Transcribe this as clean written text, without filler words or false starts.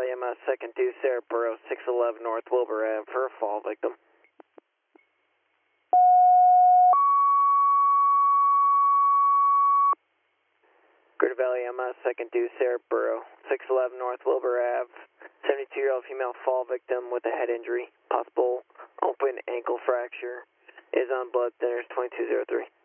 Valley MS, second due, Sarah Burrow, 611 North Wilbur Ave for a fall victim. Greater Valley MS, second due, Sarah Burrow, 611 North Wilbur Ave, 72-year-old female fall victim with a head injury, possible open ankle fracture, is on blood thinners 2203.